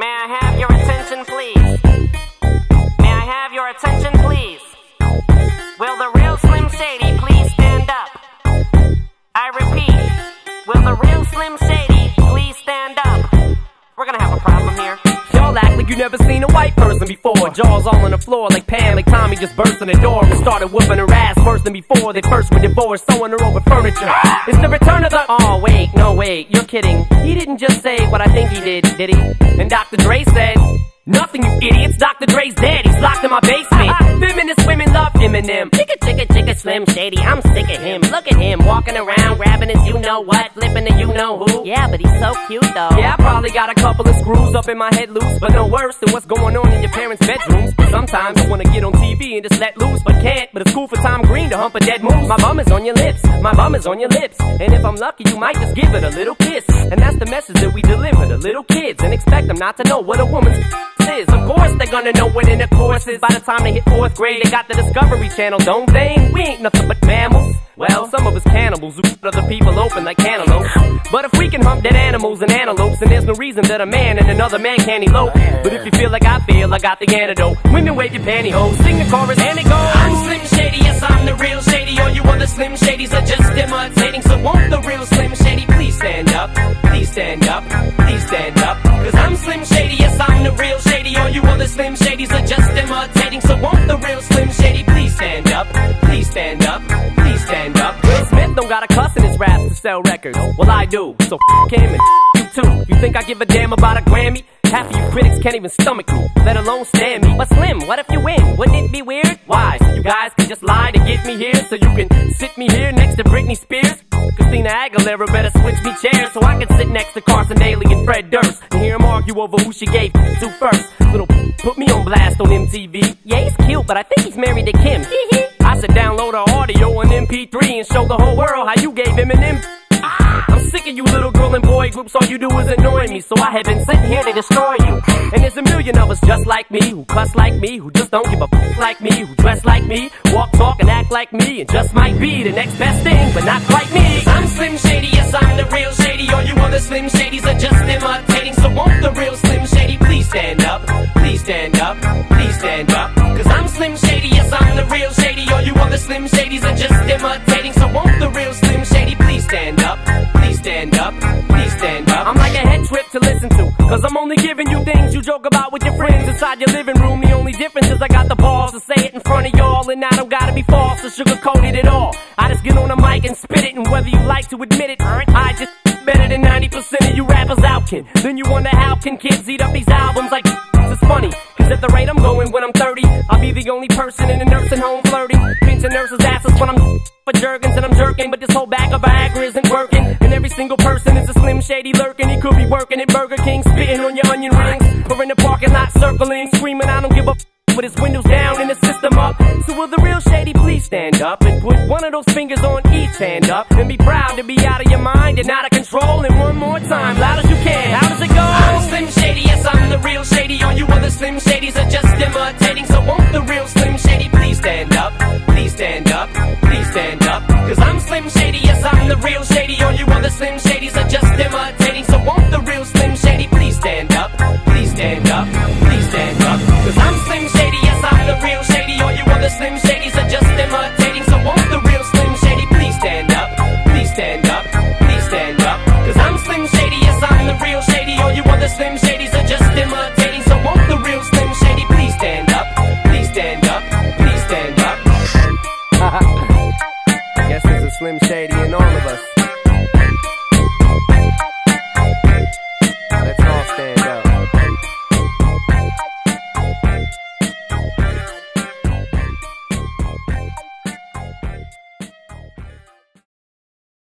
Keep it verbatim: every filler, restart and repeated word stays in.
May I have your attention, please? May I have your attention, please? Will the real Slim Shady please stand up? I repeat, will the real Slim Shady please stand up? We're gonna have a problem here. Y'all act like you never seen a white person before. Jaws all on the floor like Pam, like Tommy just burst in the door and started whooping her ass worse than before they first were divorced, sewing her over furniture. It's the return of the... Oh, wait, no, wait, you're kidding. He didn't just say what I think he did, did he? And Doctor Dre said... Nothing, you idiots. Doctor Dre's dead. He's locked in my basement. Feminist women love Eminem. Chicka, chicka, chicka, Slim Shady. I'm sick of him. Look at him walking around, grabbing his you-know-what, flipping the you-know-who. Yeah, but he's so cute, though. Yeah, I probably got a couple of screws up in my head loose, but no worse than what's going on in your parents' bedrooms. But sometimes I wanna get on T V and just let loose, but can't. But it's cool for Tom Green to hump a dead moose. My bum is on your lips. My bum is on your lips. And if I'm lucky, you might just give it a little kiss. And that's the message that we deliver to little kids, and expect them not to know what a woman's is. Of course they're gonna know what intercourse is. By the time they hit fourth grade, they got the Discovery Channel, don't they? We ain't nothing but mammals. Well, some of us cannibals who cut other people open like cantaloupes. But if we can hump dead animals and antelopes, then there's no reason that a man and another man can't elope. But if you feel like I feel, I got the antidote. Women wave your pantyhose, sing the chorus, and it goes. I'm Slim Shady, yes I'm the real Shady. All you other Slim Shadys are just imitating. So won't the real Slim Shady please stand up? Please stand up, please stand up. Cause I'm Slim Shady, yes I'm the real Shady. All you other Slim Shadys are just imitating. So won't the real Slim Shady please stand up? Please stand up, please stand up. Will Smith don't got a cuss in his raps to sell records. Well, I do, so f*** him and f*** you too. You think I give a damn about a Grammy? Half of you critics can't even stomach me, let alone stand me. But Slim, what if you win? Wouldn't it be weird? Why? So you guys can just lie to get me here, so you can sit me here next to Britney Spears? Christina Aguilera better switch me chairs so I can sit next to Carson Daly and Fred Durst and hear them argue over who she gave to first. Little put me on blast on M T V. Yeah, he's cute, but I think he's married to Kim. I should download her audio on M P three and show the whole world how you gave him an M. I'm sick of you little girl and boy groups, all you do is annoy me. So I have been sitting here to destroy you. And there's a million of us just like me, who cuss like me, who just don't give a f like me, who dress like me, walk, talk, and act like me, and just might be the next best thing, but not quite me. Cause I'm Slim Shady, yes I'm the real Shady. All you other Slim Shadys are just imitating. So won't the real Slim Shady please stand up? Please stand up, please stand up. Cause I'm Slim Shady, yes I'm the real Shady. All you other Slim Shadys are just imitating. So won't the real Slim Shady please stand up? Please stand up, please stand up. I'm like a head trip to listen to, cause I'm only giving you things you joke about with your friends inside your living room. The only difference is I got the balls to say it in front of y'all, and I don't gotta be false or sugarcoat it at all. I just get on the mic and spit it, and whether you like to admit it, I just better than ninety percent of you rappers out, kid. Then you wonder how can kids eat up these albums like it's funny. Cause at the rate I'm going when I'm thirty, I'll be the only person in a nursing home flirting, pinching nurses' asses when I'm for Jergens and I'm jerking. But this whole bag of Viagra isn't working, and every single person is a Slim Shady lurking. He could be working at Burger King, spitting on your onion rings, or in the parking lot circling, screaming I don't give a f with his windows down and the system up. So will the real Shady please stand up and put one of those fingers on each hand up and be proud to be out of your mind and out of control? And one more time, loud as you can, how does it go? I'm Slim Shady, yes I'm the real Shady. All you other Slim Shadys are just imitating. So won't the real Slim Shady please stand up? Please stand up, please stand up. Cause I'm Slim Shady, yes I'm the real Shady. All you other Slim Shadys are just imitating. So won't the real Slim Shady please stand up? Please stand up, please stand up. Cause I'm Slim Shady, yes I'm the real Shady. All you other Slim Shadys are just imitating. So won't the real Slim Shady please stand up? Please stand up, please stand up. Cause I'm Slim Shady, yes I'm the real Shady. All you other Slim Shadys